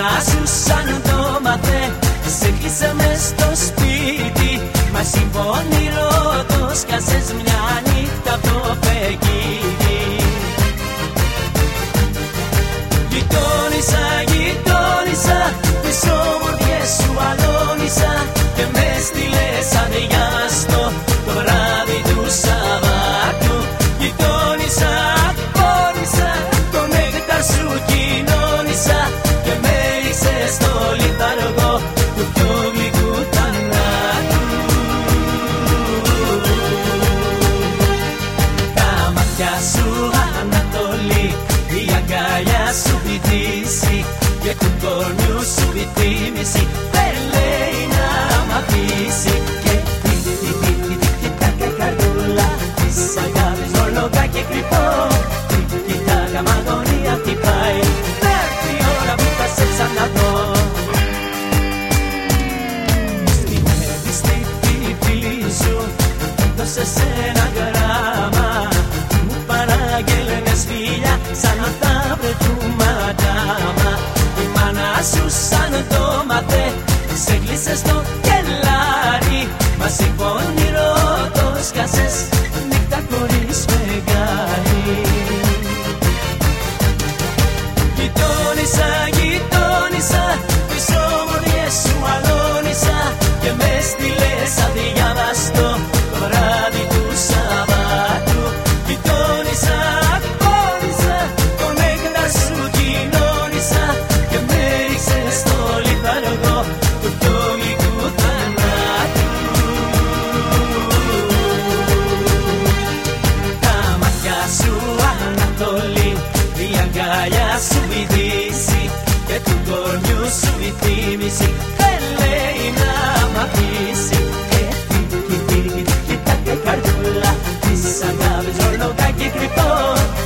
σου σαν το μάθε, σε κλείσε μες στο σπίτι. Μα εσύ πονηρό το σκάσες μια νύχτα απ' το Πεκίνι. Γειτόνισσα, γειτόνισσα, τις όμορφιες σου αλώνισσα και με στείλες αδιάβαστο το βράδυ του Σαββάτου. Γειτόνισσα, πόνισσα, το νέκταρ σου κοινώνισσα και με ρίξες στο λιθαργό του πιο γλυκού θανάτου. Τα μάτια σου Ανατολή, η αγκαλιά σου η Δύση και του κορμιού σου η θύμηση δεν λέει να μ' αφήσει. Και τικ-τικ-τικ-τικ-τακ καρδούλα της αγάπης ρολογά και κρυφό, τικ-τικ-τακ μαγωνία χτυπάει, θα έρθει η ώρα που θα σε ξαναδώ. Στην φίλη σου δώσες ένα γράμμα, μου παράγγελνες φίλια σαν να τα βρεθούμε αντάμα. Η μάνα σου σαν το μάθε, σε κλείσε στο κελάρι. Μα εσύ πονηρό το σκάσες νύχτα χωρίς φεγγάρι. Γειτόνισσα, γειτόνισσα, τις όμορφιες σου αλώνισσα και με στείλες αδιάβαστο το βράδυ του Σαββάτου. Γειτόνισσα, πόνισσα, το νέκταρ σου κοινώνισσα και με ρίξες στο λιθαργό του πιο γλυκού θανάτου. Τα μάτια σου Ανατολή, η αγκαλιά σου η Δύση και του κορμιού σου η θύμηση δεν λέει να μ' αφήσει. Και τικ-τικ-τικ-τακ καρδούλα της αγάπης ρολογά και κρυφό,